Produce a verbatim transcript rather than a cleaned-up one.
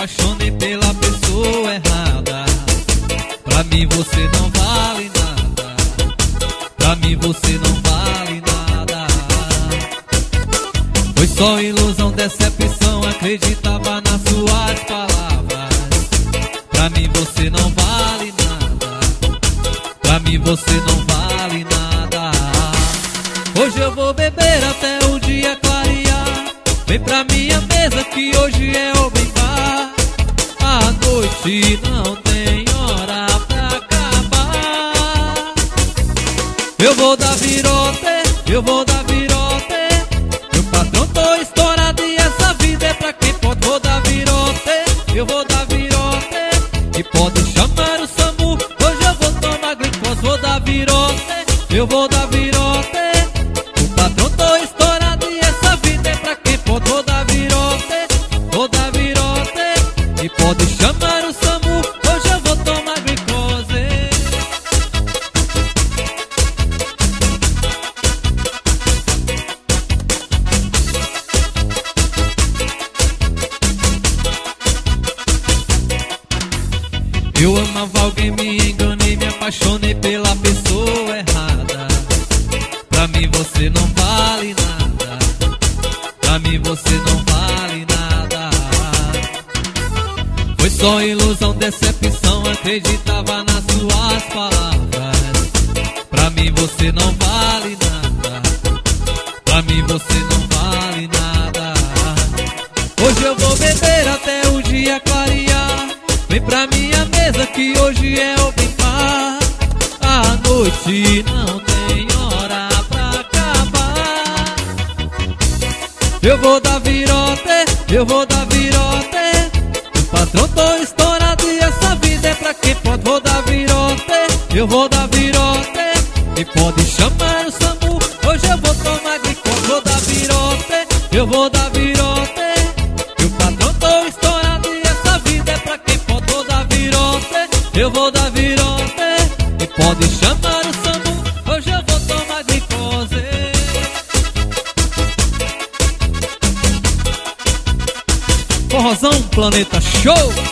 apaixonei pela pessoa errada. Pra mim você não vale nada. Pra mim você não vale nada. Foi só ilusão, decepção, acreditava nas suas palavras. Pra mim você não vale nada. Pra mim você não vale nada. Hoje eu vou beber até o dia clarear. Vem pra minha mesa que hoje é o brincar. A noite não tem hora pra acabar. Eu vou dar virote, eu vou dar virote. Meu patrão tô estourado e essa vida é pra quem pode. Vou dar virote, eu vou dar virote. E pode chamar o SAMU, hoje eu vou tomar glicose. Vou dar virote, eu vou dar virote. O patrão tô estourado e essa vida é pra quem pode. Vou dar virote, vou dar virote. E pode chamar o SAMU, hoje eu vou tomar glicose. Eu amava alguém, me enganei, me apaixonei pela pessoa errada. Pra mim você não vale nada. Pra mim você não vale nada. Foi só ilusão, decepção, acreditava nas suas palavras. Pra mim você não vale nada. Pra mim você não vale nada. Hoje eu vou beber até o dia clarear. Vem pra minha mesa que hoje é o brincar. A noite não tem hora pra acabar. Eu vou dar virote, eu vou dar virote. O patrão tô estourado e essa vida é pra quem pode. Vou dar virote, eu vou dar virote. E pode chamar o SAMU, hoje eu vou tomar glicose. Vou dar virote, eu vou dar virote. E o patrão tô estourado e essa vida é pra quem pode. Vou dar virote, eu vou dar virote. E pode chamar o SAMU, hoje eu vou tomar glicose. Forrozão Planeta Show.